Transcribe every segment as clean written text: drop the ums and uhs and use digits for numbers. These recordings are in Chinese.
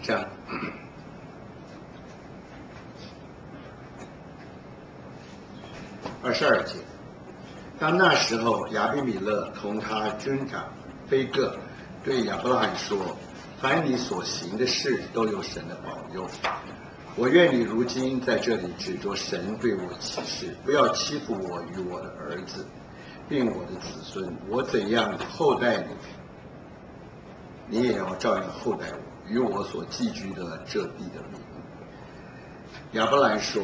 章。22节，当那时候，亚比米勒同他军长非各对亚伯拉罕说：“凡你所行的事，都有神的保佑。我愿你如今在这里指着神对我起誓，不要欺负我与我的儿子，并我的子孙。我怎样厚待你，你也要照样厚待我，与我所寄居的这地的民。”亚伯兰说：“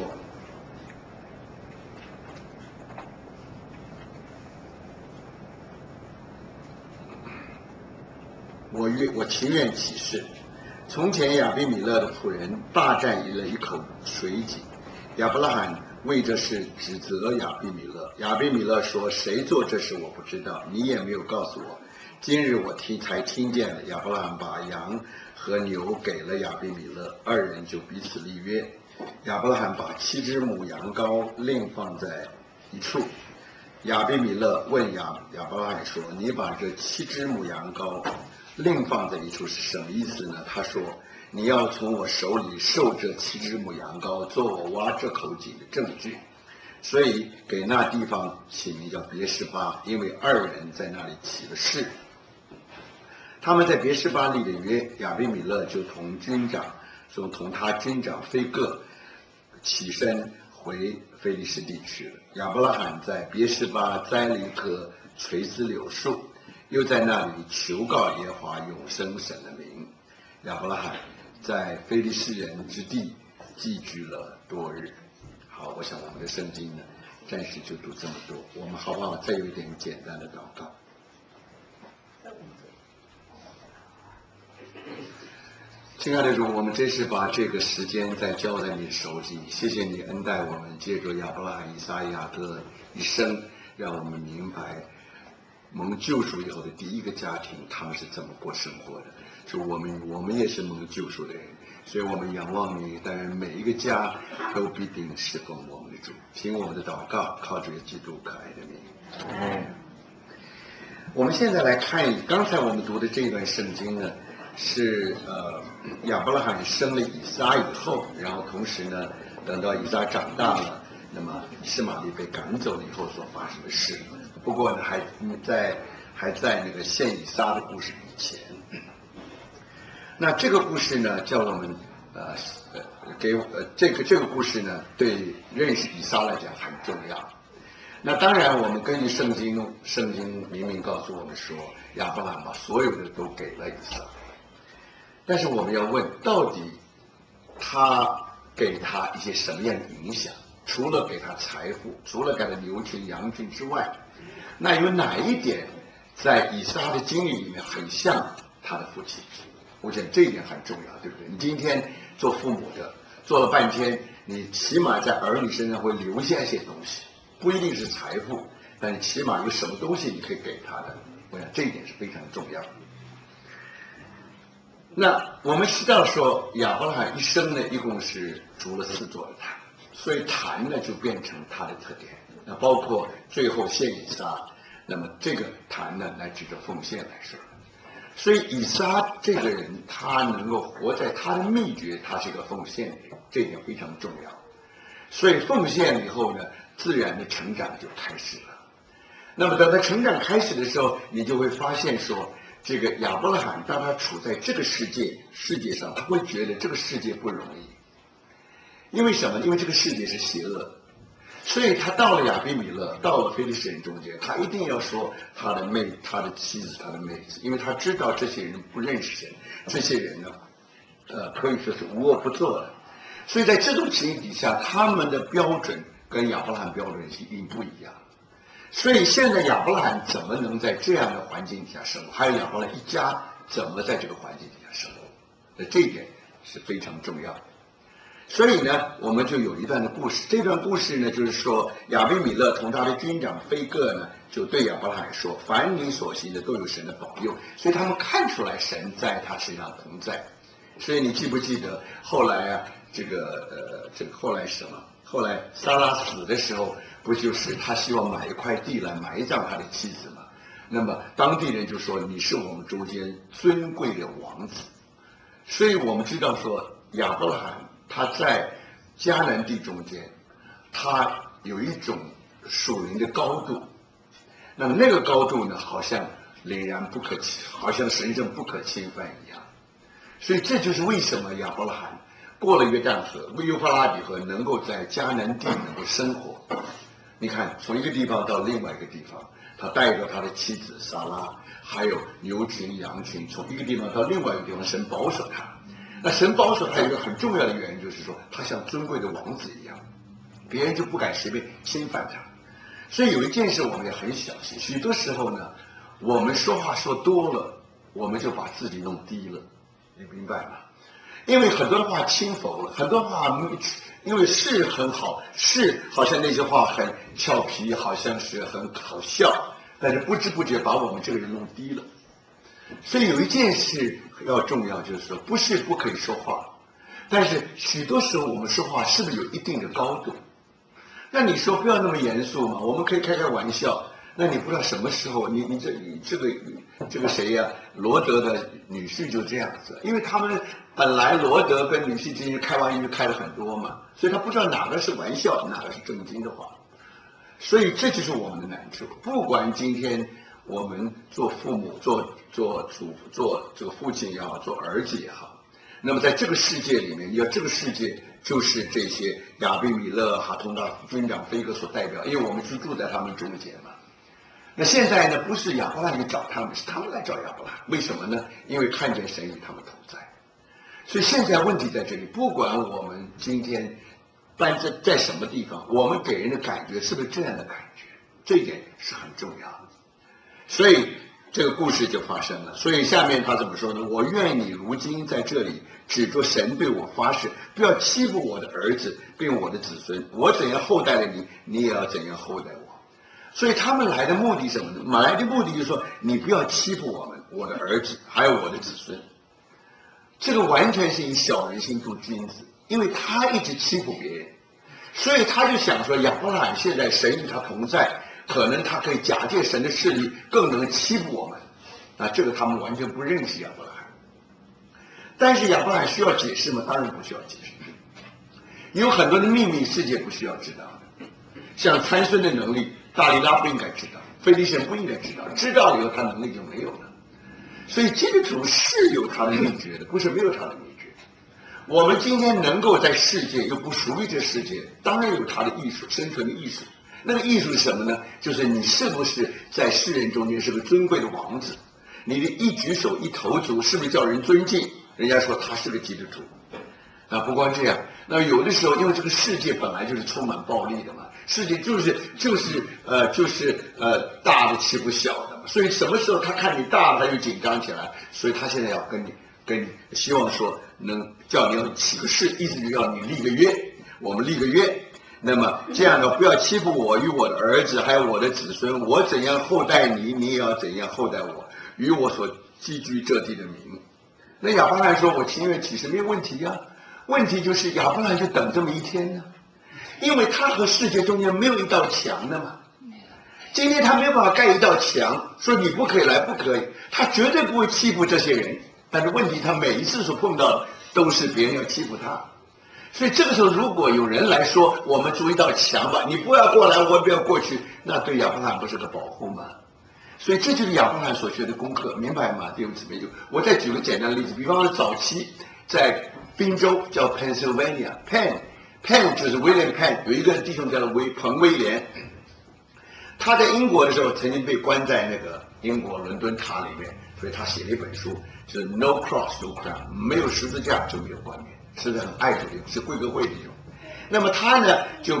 我情愿起誓。从前亚比米勒的仆人霸占了一口水井，亚伯拉罕为这事指责亚比米勒。亚比米勒说：谁做这事我不知道，你也没有告诉我。今日我才听见了。亚伯拉罕把羊和牛给了亚比米勒，二人就彼此立约。亚伯拉罕把7只母羊羔另放在一处。亚比米勒问亚伯拉罕说：你把这7只母羊羔另放在一处是什么意思呢？他说：你要从我手里受这7只母羊羔，做我挖这口井的证据。所以给那地方起名叫别是巴，因为二人在那里起了誓。他们在别是巴立的约，亚比米勒就同他军长非各起身回非利士地去了。亚伯拉罕在别是巴栽了一棵垂丝柳树，又在那里求告耶和华永生神的名。亚伯拉罕在非利士人之地寄居了多日。好，我想我们的圣经呢，暂时就读这么多。我们好不好再有一点简单的祷告？亲爱的主，我们真是把这个时间再交在你手里，谢谢你恩待我们，借着亚伯拉罕、以撒、雅各一生，让我们明白蒙救赎以后的第一个家庭他们是怎么过生活的。就我们也是蒙救赎的人，所以我们仰望你，但是每一个家都必定侍奉我们的主。听我们的祷告，靠着基督可爱的名。我们现在来看刚才我们读的这段圣经呢，是亚伯拉罕生了以撒以后，然后同时呢，等到以撒长大了，那么以实玛利被赶走了以后所发生的事。不过呢，还在那个献以撒的故事以前。那这个故事呢，叫我们这个故事呢，对认识以撒来讲很重要。那当然，我们根据圣经明明告诉我们说，亚伯拉罕把所有的都给了以撒。但是我们要问，到底他给他一些什么样的影响？除了给他财富，除了给他牛群羊群之外，那有哪一点在以撒的经历里面很像他的父亲？我想这一点很重要，对不对？你今天做父母的做了半天，你起码在儿女身上会留下一些东西，不一定是财富，但是起码有什么东西你可以给他的。我想这一点是非常重要的。那我们知道说，亚伯拉罕一生呢，一共是筑了4座的坛，所以坛呢就变成他的特点。那包括最后献以撒，那么这个坛呢来指着奉献来说。所以以撒这个人，他能够活在他的秘诀，他是一个奉献的人，这一点非常重要。所以奉献以后呢，自然的成长就开始了。那么等他成长开始的时候，你就会发现说，这个亚伯拉罕当他处在这个世界上，他会觉得这个世界不容易。因为什么？因为这个世界是邪恶的。所以他到了亚比米勒，到了非利士人中间，他一定要说他的妻子，他的妹子，因为他知道这些人不认识神，这些人呢，可以说是无恶不作的。所以在这种情形底下，他们的标准跟亚伯拉罕标准是一定不一样。所以现在亚伯拉罕怎么能在这样的环境底下生活？还有亚伯拉罕一家怎么在这个环境底下生活？那这一点是非常重要的。所以呢，我们就有一段的故事。这段故事呢，就是说亚比米勒同他的军长非各呢，就对亚伯拉罕说：凡你所行的都有神的保佑。所以他们看出来神在他身上同在。所以你记不记得后来啊，这个后来什么？后来撒拉死的时候，不就是他希望买一块地来埋葬他的妻子吗？那么当地人就说：你是我们中间尊贵的王子。 所以我们知道说亚伯拉罕他在迦南地中间，他有一种属灵的高度，那么那个高度呢，好像凛然不可侵，好像神圣不可侵犯一样。所以这就是为什么亚伯拉罕过了约旦河、幼发拉底河，能够在迦南地能够生活。你看，从一个地方到另外一个地方，他带着他的妻子撒拉，还有牛群、羊群，从一个地方到另外一个地方，神保守他。那神保守他有一个很重要的原因，就是说他像尊贵的王子一样，别人就不敢随便侵犯他。所以有一件事我们也很小心，许多时候呢，我们说话说多了，我们就把自己弄低了，你明白吗？因为很多的话轻浮了，很多话因为是很好，是好像那些话很俏皮，好像是很好笑，但是不知不觉把我们这个人弄低了。所以有一件事要重要，就是说不是不可以说话，但是许多时候我们说话是不是有一定的高度？那你说不要那么严肃嘛，我们可以开开玩笑。那你不知道什么时候，你这个谁呀、罗德的女婿就这样子，因为他们本来罗德跟女婿之间开玩笑就开了很多嘛，所以他不知道哪个是玩笑，哪个是正经的话。所以这就是我们的难处。不管今天我们做父母、做这个父亲也好，做儿子也好，那么在这个世界里面，这个世界就是这些亚比米勒、哈通达军长菲哥所代表，因为我们是住在他们中间嘛。那现在呢，不是亚伯拉罕去找他们，是他们来找亚伯拉罕。为什么呢？因为看见神与他们同在。所以现在问题在这里，不管我们今天搬在什么地方，我们给人的感觉是不是这样的感觉，这一点是很重要的。所以这个故事就发生了。所以下面他怎么说呢？我愿你如今在这里指着神对我发誓，不要欺负我的儿子并我的子孙，我怎样厚待了你，你也要怎样厚待我。所以他们来的目的是什么呢？来的目的就是说，你不要欺负我们，我的儿子还有我的子孙。这个完全是以小人心度君子，因为他一直欺负别人，所以他就想说，亚伯拉罕现在神与他同在，可能他可以假借神的势力，更能欺负我们。啊，这个他们完全不认识亚伯拉罕。但是亚伯拉罕需要解释吗？当然不需要解释。有很多的秘密，世界不需要知道的，像参孙的能力。大利拉不应该知道，非利士人不应该知道，知道了以后他能力就没有了。所以基督徒是有他的秘诀的，不是没有他的秘诀。我们今天能够在世界又不属于这世界，当然有他的艺术，生存的艺术。那个艺术是什么呢？就是你是不是在世人中间是个尊贵的王子，你的一举手一投足是不是叫人尊敬？人家说他是个基督徒。啊，不光这样，那有的时候因为这个世界本来就是充满暴力的嘛，世界就是大的欺负小的嘛，所以什么时候他看你大了他就紧张起来，所以他现在要跟你希望说能叫你要起个誓，意思就是要你立个约，我们立个约，那么这样呢，不要欺负我与我的儿子还有我的子孙，我怎样厚待你，你也要怎样厚待我，与我所寄居这地的民。那亚伯拉罕说，我情愿起誓没有问题呀。问题就是亚伯拉罕就等这么一天呢，因为他和世界中间没有一道墙的嘛。今天他没有办法盖一道墙，说你不可以来，不可以，他绝对不会欺负这些人。但是问题，他每一次所碰到的都是别人要欺负他，所以这个时候如果有人来说我们筑一道墙吧，你不要过来，我不要过去，那对亚伯拉罕不是个保护吗？所以这就是亚伯拉罕所学的功课，明白吗？弟兄姊妹，我再举个简单的例子，比方说早期在宾州叫 Pennsylvania，Penn 就是 William Penn， 有一个弟兄叫做彭威廉，他在英国的时候曾经被关在那个英国伦敦塔里面，所以他写了一本书，就是 No Cross No Crown， 没有十字架就没有冠冕，是个很爱主的，是贵格会的一种。那么他呢就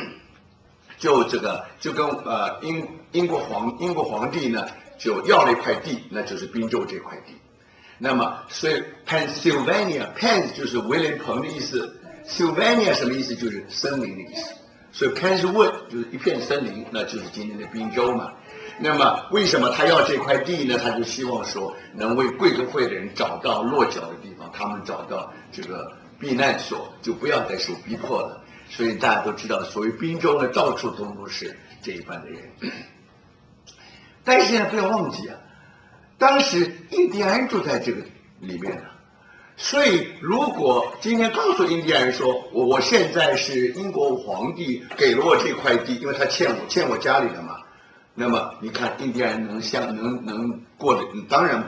跟英国皇帝呢就要了一块地，那就是宾州这块地。那么所以 Pennsylvania，Penn 就是威廉彭的意思， Sylvania 什么意思？就是森林的意思。所以 Pennswood 就是一片森林，那就是今天的宾州嘛。那么为什么他要这块地呢？他就希望说能为贵族会的人找到落脚的地方，他们找到这个避难所，就不要再受逼迫了。所以大家都知道，所谓宾州呢，到处都是这一般的人。但是呢，不要忘记啊，当时印第安住在这个里面呢， 所以，如果今天告诉印第安人说，我现在是英国皇帝给了我这块地，因为他欠我家里的嘛，那么你看印第安人能过的，当然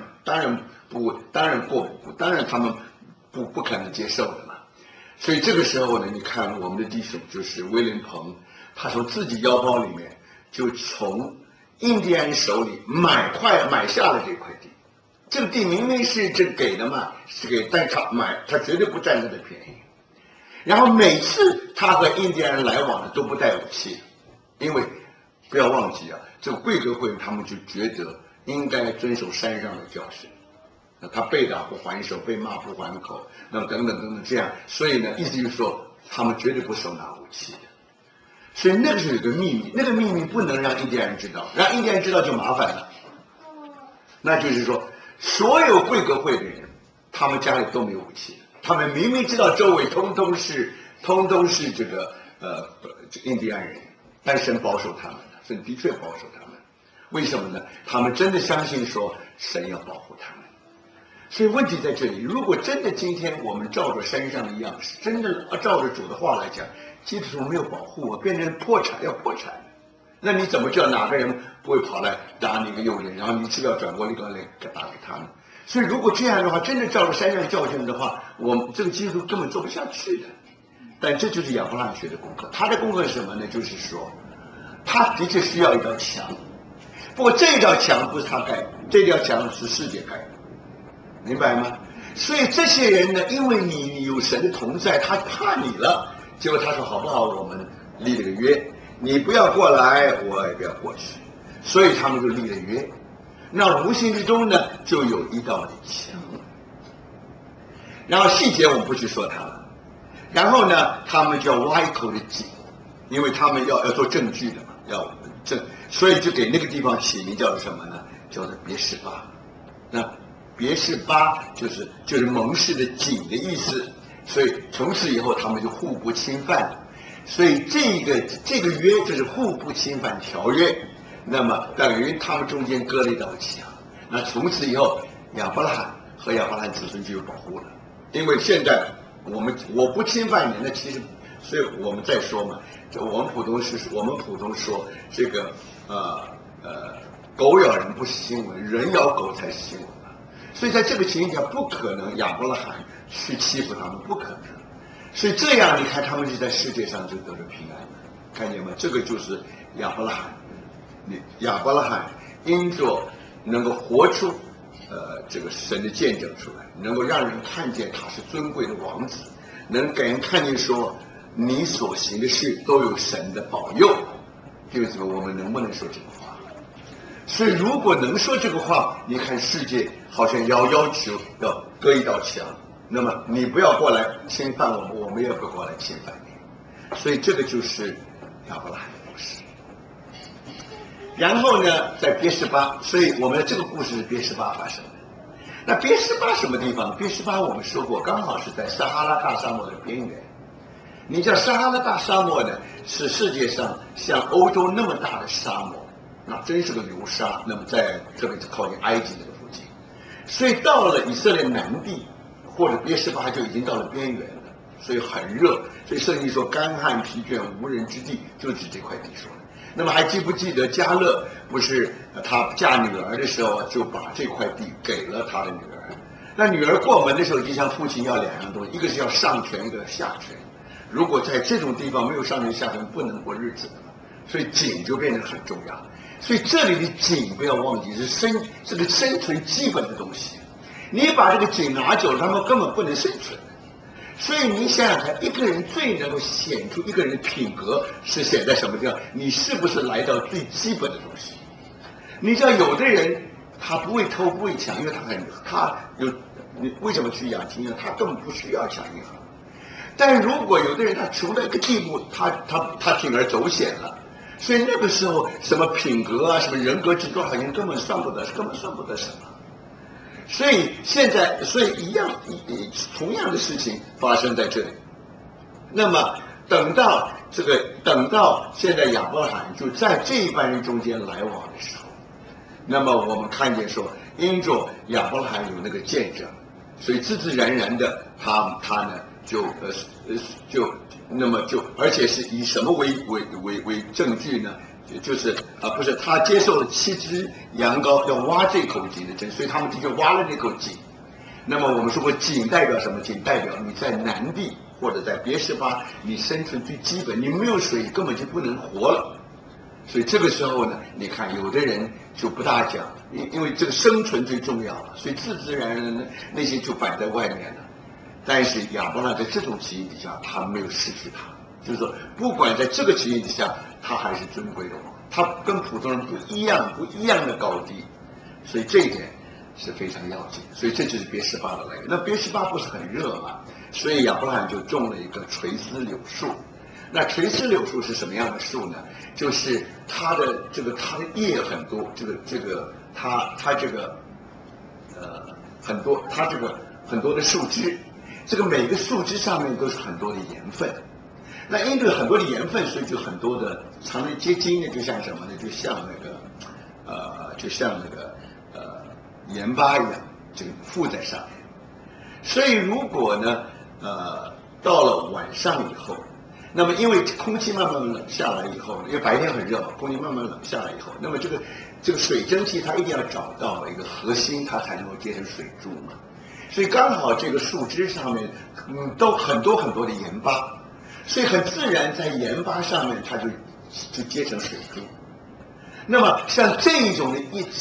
他们不可能接受的嘛。所以这个时候呢，你看我们的弟兄就是威廉彭，他从自己腰包里面就从印第安人手里买下了这块地。这个地明明是这给的嘛，是给，但他绝对不占他的便宜。然后每次他和印第安人来往的都不带武器，因为不要忘记啊，这个贵格会他们就觉得应该遵守山上的教训，他被打不还手，被骂不还口，那么等等这样，所以呢，意思就是说他们绝对不手拿武器的。所以那个时候有个秘密，那个秘密不能让印第安人知道，让印第安人知道就麻烦了。那就是说，所有贵格会的人，他们家里都没有武器，他们明明知道周围通通是这个印第安人，但神保守他们的，神的确保守他们。为什么呢？他们真的相信说神要保护他们。所以问题在这里，如果真的今天我们照着山上的样式，真的照着主的话来讲，基督徒没有保护我，变成要破产，那你怎么知道哪个人不会跑来打你一个右人，然后你是不是要转过来打给他呢？所以如果这样的话，真的照着山上教训的话，我们这个基督徒根本做不下去的。但这就是亚伯拉罕学的功课，他的功课是什么呢？就是说，他的确需要一道墙，不过这道墙不是他盖的，这道墙是世界盖的，明白吗？所以这些人呢，因为你有神的同在，他怕你了，结果他说好不好？我们立了个约，你不要过来，我也不要过去，所以他们就立了约。那无形之中呢，就有一道的墙。然后细节我们不去说它了。然后呢，他们叫挖一口的井，因为他们要做证据的嘛，要证，所以就给那个地方起名叫做什么呢？叫做别是巴。那别是巴就是盟誓的井的意思，所以从此以后他们就互不侵犯。所以这个约就是互不侵犯条约，那么等于他们中间隔了一道墙。那从此以后，亚伯拉罕和亚伯拉罕子孙就有保护了，因为现在我不侵犯你，那其实，所以我们再说嘛，我们普通说这个狗咬人不是新闻，人咬狗才是新闻嘛。所以在这个情况下，不可能亚伯拉罕去欺负他们，不可能。所以这样你看，他们就在世界上就得了平安了，看见吗？这个就是亚伯拉罕因着能够活出这个神的见证出来，能够让人看见他是尊贵的王子，能给人看见说你所行的事都有神的保佑。弟兄姊妹，我们能不能说这个话？所以如果能说这个话，你看世界好像要求要隔一道墙，那么你不要过来侵犯我们，我们也不过来侵犯你。所以这个就是亚伯拉罕的故事。然后呢，在别是巴，所以我们的这个故事是别是巴发生的。那别是巴什么地方？别是巴我们说过，刚好是在撒哈拉大沙漠的边缘。你知道撒哈拉大沙漠呢，是世界上像欧洲那么大的沙漠，那真是个流沙。那么在特别是靠近埃及那个附近，所以到了以色列南地或者别是巴就已经到了边缘了，所以很热。所以圣经说干旱疲倦无人之地，就指这块地说的。那么还记不记得迦勒不是他嫁女儿的时候就把这块地给了他的女儿？那女儿过门的时候就向父亲要两样东西，一个是要上权，一个下权。如果在这种地方没有上权下权，不能过日子的，所以井就变得很重要。所以这里的井不要忘记是这个生存基本的东西，你把这个井拿走，他们根本不能生存。所以你想想看，一个人最能够显出一个人的品格是显在什么地方？你是不是来到最基本的东西？你知道有的人他不会偷不会抢，因为你为什么去养金呢？他根本不需要抢银行。但如果有的人他穷到一个地步，他铤而走险了，所以那个时候什么品格啊，什么人格值多少钱根本算不得什么。所以同样的事情发生在这里。那么等到现在亚伯拉罕就在这一班人中间来往的时候，那么我们看见说，因着亚伯拉罕有那个见证， 所以自自然然的他呢而且是以什么为证据呢？就是不是他接受了7只羊羔要挖这口井的证，所以他们的确挖了那口井。那么我们说过，井代表什么？井代表你在南地或者在别是巴，你生存最基本，你没有水根本就不能活了。所以这个时候呢，你看有的人就不大讲，因为这个生存最重要了，所以自自然然的那些就摆在外面了。但是亚伯拉在这种情形底下，他没有失去他，就是说，不管在这个情形底下，他还是尊贵的王，他跟普通人不一样的高低，所以这一点是非常要紧。所以这就是别是巴的来源。那别是巴不是很热嘛，所以亚伯拉罕就种了一个垂丝柳树。那垂丝柳树是什么样的树呢？就是它的叶很多，很多的树枝。这个每个树枝上面都是很多的盐分，那因为很多的盐分，所以就很多的常年结晶呢，就像什么呢？就像盐巴一样，这个附在上面。所以如果呢，到了晚上以后，那么因为空气慢慢冷下来以后，因为白天很热嘛，空气慢慢冷下来以后，那么这个水蒸气它一定要找到一个核心，它才能够结成水珠嘛。所以刚好这个树枝上面，都很多的盐巴，所以很自然在盐巴上面它就结成水珠。那么像这种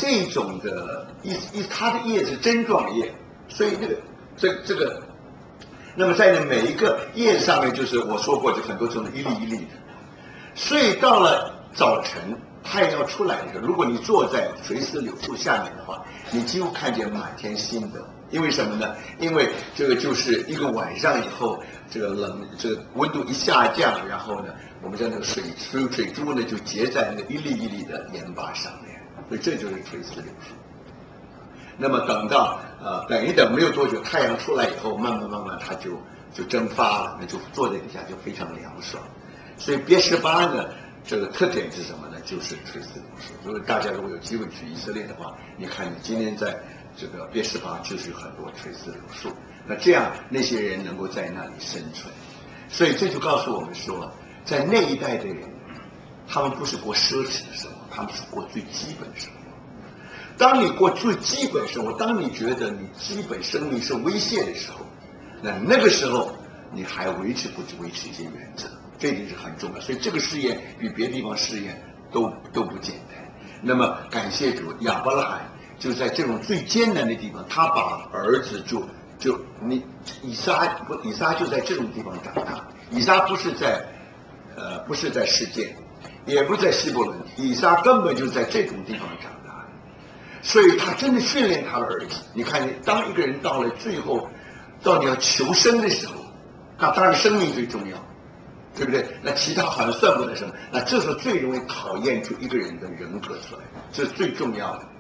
它的叶是针状叶，所以这个，那么在每一个叶上面，就是我说过，就很多种一粒一粒的。所以到了早晨太阳要出来的时候，如果你坐在垂丝柳树下面的话，你几乎看见满天星斗。因为什么呢？因为这个就是一个晚上以后，这个温度一下降，然后呢，我们将这个水珠呢就结在那一粒一粒的盐巴上面，所以这就是垂丝柳树。那么等一等，没有多久，太阳出来以后，慢慢它就蒸发了，那就坐在底下就非常凉爽。所以别是巴呢，这个特点是什么呢？就是垂丝柳树。如果大家如果有机会去以色列的话，你看你今天在这个别是巴就是有很多垂丝柳树，那这样那些人能够在那里生存。所以这就告诉我们说，在那一代的人，他们不是过奢侈的生活，他们是过最基本的生活。当你过最基本生活，当你觉得你基本生命是威胁的时候，那个时候你还维持一些原则，这一点是很重要。所以这个试验比别的地方试验都不简单。那么感谢主，亚伯拉罕就在这种最艰难的地方，他把儿子以撒就在这种地方长大。以撒不是在世界，也不是在希伯伦，以撒根本就在这种地方长大。所以他真的训练他的儿子。你看，当一个人到了最后，到你要求生的时候，那当然生命最重要，对不对？那其他好像算不得什么。那这时候最容易考验出一个人的人格出来，这是最重要的。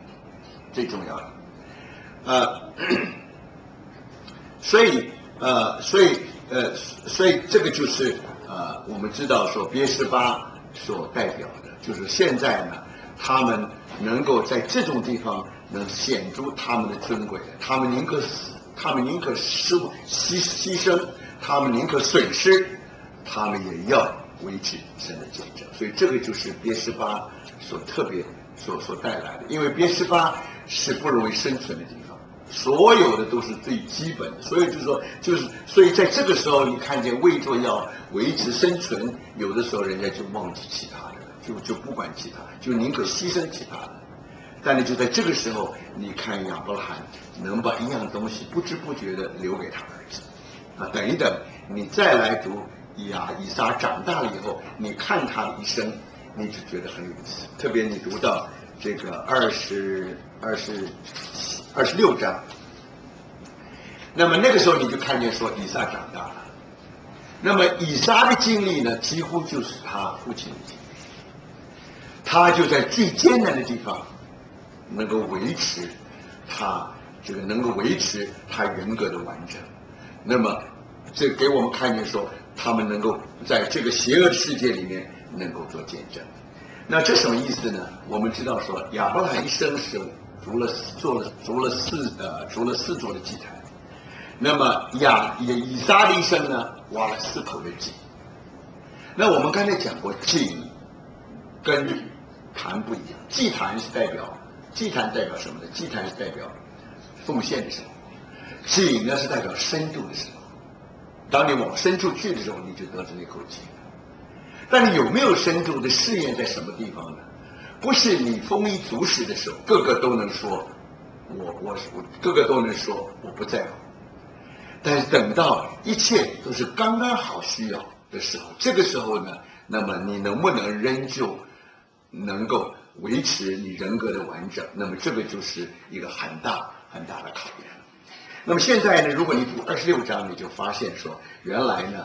所以这个就是我们知道说别是巴所代表的，就是现在呢，他们能够在这种地方能显出他们的尊贵，他们宁可死，他们宁可牺牲，他们宁可损失，他们也要维持神的见证。所以这个就是别是巴所特别所带来的，因为别是巴是不容易生存的地方，所有的都是最基本的，所以所以在这个时候，你看见为着要维持生存，有的时候人家就忘记其他的了，就不管其他，就宁可牺牲其他的。但是就在这个时候，你看亚伯拉罕能把一样东西不知不觉的留给他儿子等一等，你再来读以撒长大了以后，你看他的一生，你就觉得很有意思。特别你读到这个26章，那么那个时候你就看见说以撒长大了。那么以撒的经历呢，几乎就是他父亲的经历，他就在最艰难的地方能够维持他人格的完整。那么这给我们看见说，他们能够在这个邪恶的世界里面能够做见证。那这什么意思呢？我们知道说亚伯拉罕一生是筑了4座的祭坛。 那么以撒的一生呢，挖了4口的井。那我们刚才讲过，井跟坛不一样，祭坛代表什么呢？祭坛是代表奉献的生活，井呢是代表深度的生活。当你往深处去的时候，你就得着那口井。但是有没有深度的试验在什么地方呢？不是你丰衣足食的时候，个个都能说我个个都能说我不在乎。但是等到一切都是刚刚好需要的时候，这个时候呢，那么你能不能仍旧能够维持你人格的完整？那么这个就是一个很大很大的考验。那么现在呢，如果你读26章，你就发现说，原来呢，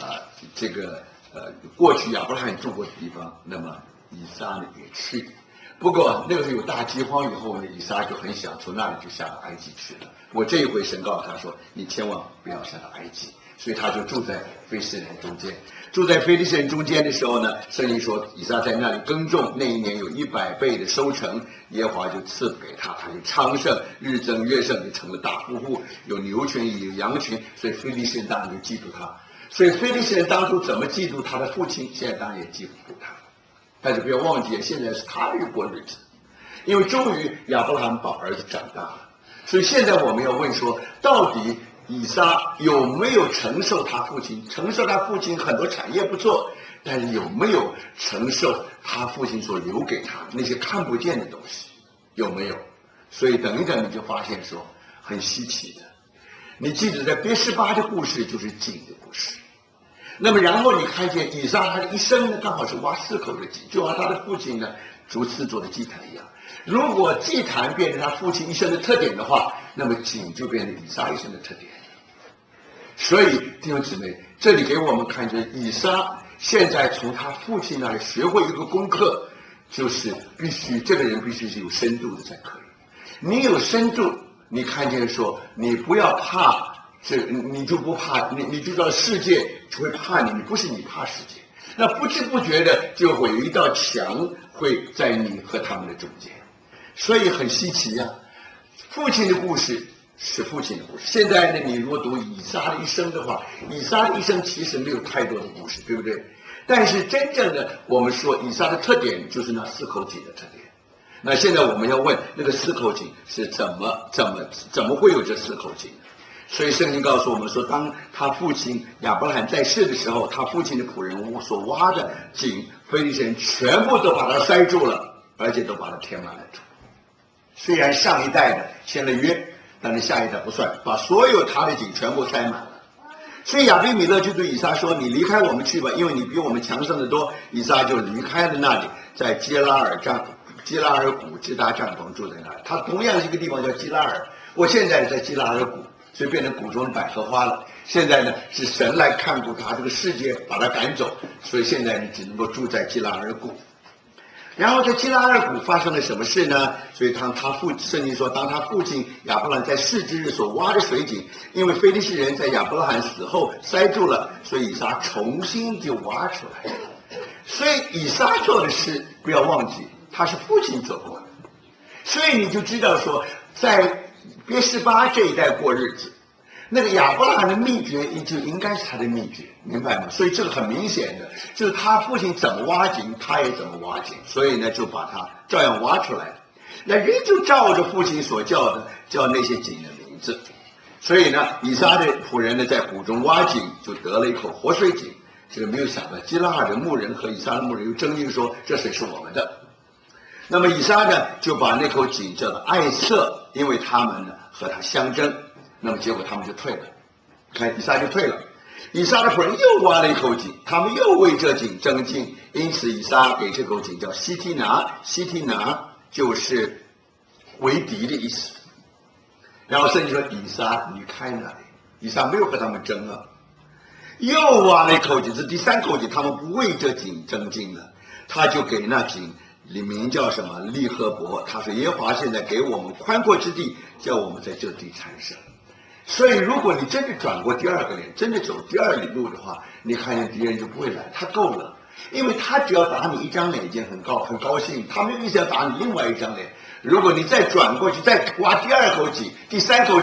过去亚伯拉罕住过的地方，那么以撒呢也去。不过那个时候有大饥荒以后呢，以撒就很想从那里就下到埃及去了。不过这一回神告诉他说，你千万不要下到埃及，所以他就住在非利士人中间。住在非利士人中间的时候呢，圣经说以撒在那里耕种，那一年有100倍的收成，耶和华就赐给他，他就昌盛，日增月盛，就成了大富户，有牛群有羊群，所以非利士人当然就记住他。所以非利士人当初怎么记住他的父亲，现在当然也记不住他。但是不要忘记，现在是他日过日子，因为终于亚伯拉罕把儿子长大了。所以现在我们要问说，到底以撒有没有承受他父亲？承受他父亲很多产业不错，但是有没有承受他父亲所留给他那些看不见的东西？有没有？所以等一等你就发现说，很稀奇的。你记得在别是巴的故事就是井的故事。那么然后你看见以撒他的一生呢，刚好是挖4口的井，就像他的父亲呢逐次做的祭坛一样。如果祭坛变成他父亲一生的特点的话，那么井就变成以撒一生的特点。所以弟兄姊妹，这里给我们看见以撒现在从他父亲那里学会一个功课，就是这个人必须是有深度的才可以。你有深度，你看见说你不要怕。你就不怕，你就知道世界就会怕你，不是你怕世界，那不知不觉的就会有一道墙会在你和他们的中间，所以很稀奇啊。父亲的故事是父亲的故事，现在呢，你如果读以撒的一生的话，以撒的一生其实没有太多的故事，对不对？但是真正的我们说以撒的特点就是那4口井的特点。那现在我们要问，那个4口井是怎么会有这4口井？所以圣经告诉我们说，当他父亲亚伯拉罕在世的时候，他父亲的仆人所挖的井，非利士人全部都把它塞住了，而且都把它填满了土。虽然上一代的签了约，但是下一代不算，把所有他的井全部塞满了。所以亚比米勒就对以撒说：“你离开我们去吧，因为你比我们强盛得多。”以撒就离开了那里，在基拉尔谷支搭帐篷住在那里。他同样一个地方叫基拉尔，我现在在基拉尔谷。所以变成谷中的百合花了。现在呢，是神来看顾他，这个世界把他赶走，所以现在你只能够住在基拉尔谷。然后在基拉尔谷发生了什么事呢？所以圣经说，当他父亲亚伯拉罕在世之日所挖的水井，因为非利士人在亚伯拉罕死后塞住了，所以以撒重新就挖出来了。所以以撒做的事不要忘记，他是父亲做过的。所以你就知道说，在别是巴这一代过日子，那个亚伯拉罕的秘诀就应该是他的秘诀，明白吗？所以这个很明显的，就是他父亲怎么挖井，他也怎么挖井，所以呢就把他照样挖出来了。那人就照着父亲所叫那些井的名字，所以呢，以撒的仆人呢在谷中挖井，就得了一口活水井。这个没有想到，基拉尔的牧人和以撒的牧人有争议说，这水是我们的。那么以撒呢，就把那口井叫做艾瑟，因为他们呢和他相争，那么结果他们就退了，看以撒就退了。以撒的仆人又挖了一口井，他们又为这井争竞，因此以撒给这口井叫西提拿，西提拿就是为敌的意思。然后圣经说以撒离开那里，以撒没有和他们争啊，又挖了一口井，是第3口井，他们不为这井争竞了，他就给那井里名叫什么利赫伯，他说耶和华现在给我们宽阔之地，叫我们在这地产生。所以如果你真的转过第2个脸，真的走第2里路的话，你看见敌人就不会来，他够了，因为他只要打你一张脸已经很高兴，他没有意思要打你另外一张脸。如果你再转过去，再挖第2口井、第3口井，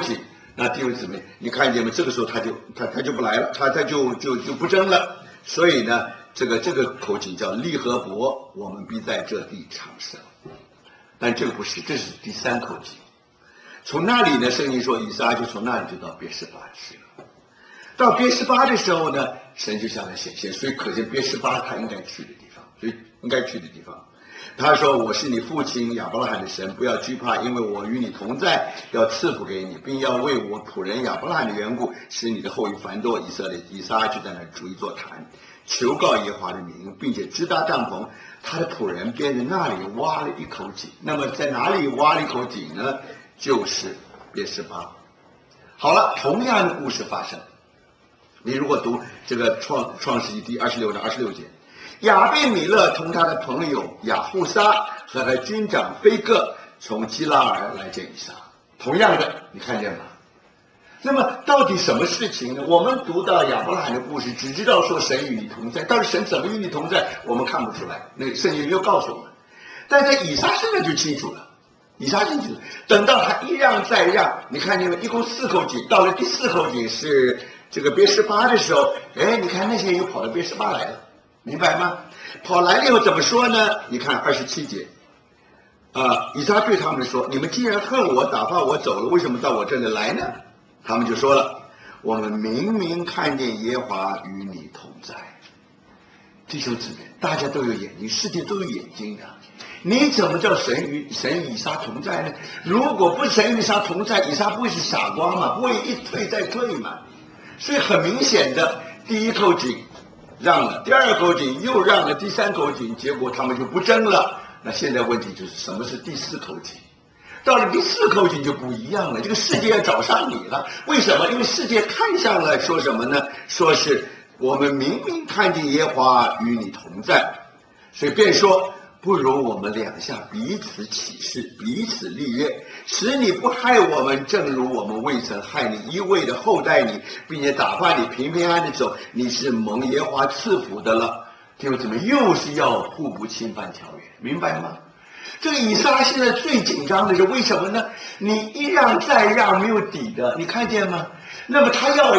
那弟兄姊妹，你看见没？这个时候他就不来了，他就不争了。所以呢，这个口井叫利和伯，我们必在这地长生。但这个不是，这是第三口井。从那里呢，圣经说以撒就从那里就到别是巴去了。到别是巴的时候呢，神就向他显现，所以可见别是巴他应该去的地方，所以应该去的地方。他说：“我是你父亲亚伯拉罕的神，不要惧怕，因为我与你同在，要赐福给你，并要为我仆人亚伯拉罕的缘故，使你的后裔繁多。”以撒就在那筑一座坛，求告耶和华的名，并且支搭帐篷。他的仆人便在那里挖了一口井。那么在哪里挖了一口井呢？就是别是巴。好了，同样的故事发生。你如果读这个创世纪第26章26节。亚贝米勒同他的朋友亚户撒和他军长菲各从基拉尔来见以撒，同样的，你看见吗？那么到底什么事情呢？我们读到亚伯拉罕的故事，只知道说神与你同在，但是神怎么与你同在，我们看不出来，那圣经没有告诉我们。但在以撒身上就清楚了，以撒清楚，等到他一让再让，你看见没？一共4口井，到了第4口井是这个别是巴的时候，哎，你看那些人又跑到别是巴来了。明白吗？跑来了以后怎么说呢？你看27节，以撒对他们说：“你们既然恨我，打发我走了，为什么到我这里来呢？”他们就说了：“我们明明看见耶和华与你同在。”弟兄姊妹，大家都有眼睛，世界都有眼睛的，你怎么叫神与以撒同在呢？如果不是神与以撒同在，以撒不会是傻瓜嘛，不会一退再退嘛。所以很明显的，第一口井让了，第2口井又让了，第3口井，结果他们就不争了。那现在问题就是什么是第4口井？到了第4口井就不一样了，这个世界要找上你了。为什么？因为世界看上了，说什么呢？说是我们明明看见耶和华与你同在，所以便说不如我们两下彼此起誓，彼此立约，使你不害我们，正如我们未曾害你，一味的厚待你，并且打发你平平安安的走，你是蒙耶和华赐福的了。弟兄姊妹，又是要互不侵犯条约，明白吗？这个以撒现在最紧张的是为什么呢？你一让再让没有底的，你看见吗？那么他要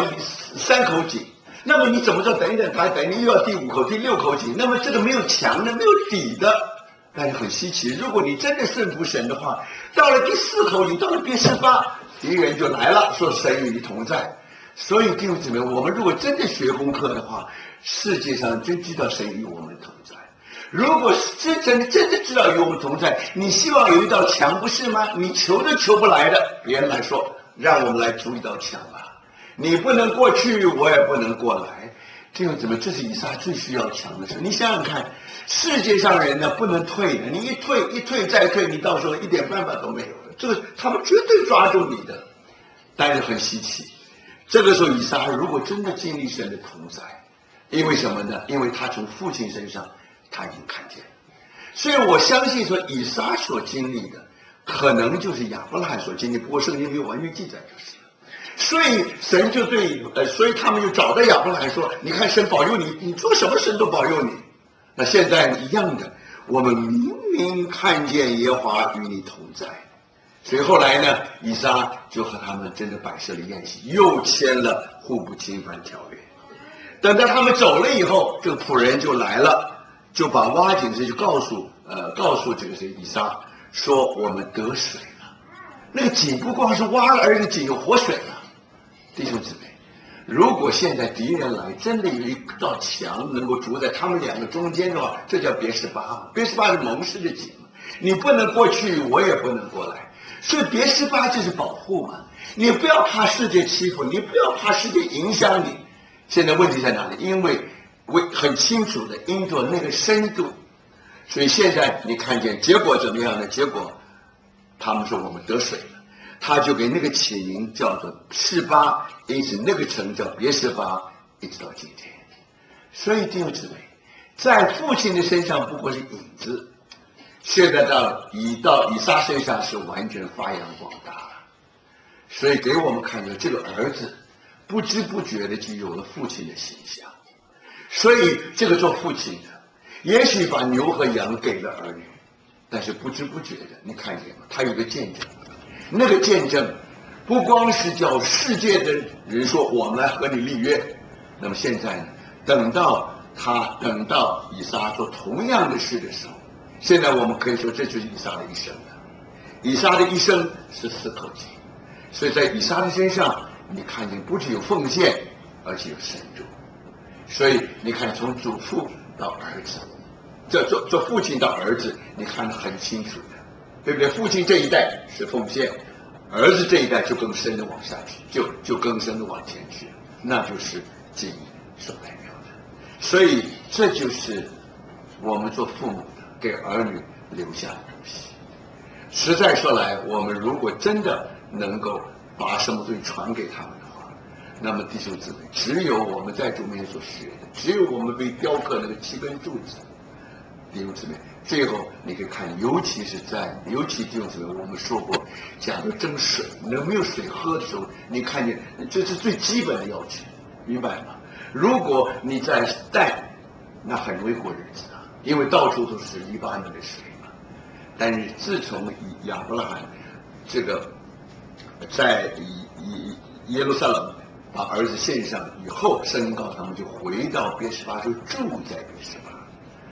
3口井，那么你怎么着？等一等，他等你又要第5口、第6口井，那么这个没有墙的，没有底的，那就很稀奇。如果你真的顺服神的话，到了第4口井，到了别是巴，敌人就来了，说神与你同在。所以弟兄姊妹，我们如果真的学功课的话，世界上真知道神与我们同在。如果真的知道与我们同在，你希望有一道墙，不是吗？你求都求不来的，别人来说，让我们来筑一道墙吧。你不能过去，我也不能过来。弟兄姊妹，这是以撒最需要墙的事。你想想看，世界上人呢不能退的，你一退再退，你到时候一点办法都没有了。这个他们绝对抓住你的，但是很稀奇。这个时候以撒如果真的经历神的同在，因为什么呢？因为他从父亲身上他已经看见了，所以我相信说以撒所经历的可能就是亚伯拉罕所经历，不过圣经没有完全记载就是了。所以神就所以他们就找到亚伯拉罕说：“你看神保佑你，你做什么神都保佑你。”那现在一样的，我们明明看见耶和华与你同在。所以后来呢，以撒就和他们真的摆设了宴席，又签了互不侵犯条约。等到他们走了以后，这个仆人就来了，就把挖井事就告诉这个以撒说：“我们得水了。”那个井不光是挖了，而且井有活水了。弟兄姊妹，如果现在敌人来，真的有一道墙能够筑在他们2个中间的话，这叫别是巴。别是巴是盟誓的井，你不能过去，我也不能过来。所以别是巴就是保护嘛，你不要怕世界欺负你，不要怕世界影响你。现在问题在哪里？因为很清楚的因着那个深度，所以现在你看见结果怎么样呢？结果他们说我们得水了，他就给那个起名叫做示巴，因此那个城叫别是巴，一直到今天。所以弟兄姊妹，在父亲的身上不过是影子，现在到以撒身上是完全发扬光大了。所以给我们看到这个儿子不知不觉的就有了父亲的形象。所以这个做父亲的也许把牛和羊给了儿女，但是不知不觉的，你看见吗？他有个见证，那个见证不光是叫世界的人说我们来和你立约，那么现在呢，等到以撒做同样的事的时候，现在我们可以说这就是以撒的一生了。以撒的一生是4口气，所以在以撒的身上，你看见不只有奉献，而且有深度。所以你看，从祖父到儿子，这父亲到儿子，你看得很清楚的，对不对？父亲这一代是奉献，儿子这一代就更深的往下去，就更深的往前去，那就是敬意所代表的。所以这就是我们做父母的给儿女留下的东西。实在说来，我们如果真的能够把什么东西传给他们的话，那么弟兄姊妹，只有我们在主面前所学的，只有我们被雕刻那个7根柱子，弟兄姊妹，最后你可以看，尤其弟兄姊妹，我们说过，讲到争水，没有水喝的时候，你看见这是最基本的要求，明白吗？如果你在带，那很容易过日子啊，因为到处都是黎巴嫩的水嘛。但是自从亚伯拉罕这个在耶路撒冷把儿子献上以后，圣经告诉他们就回到别是巴，就住在别是巴。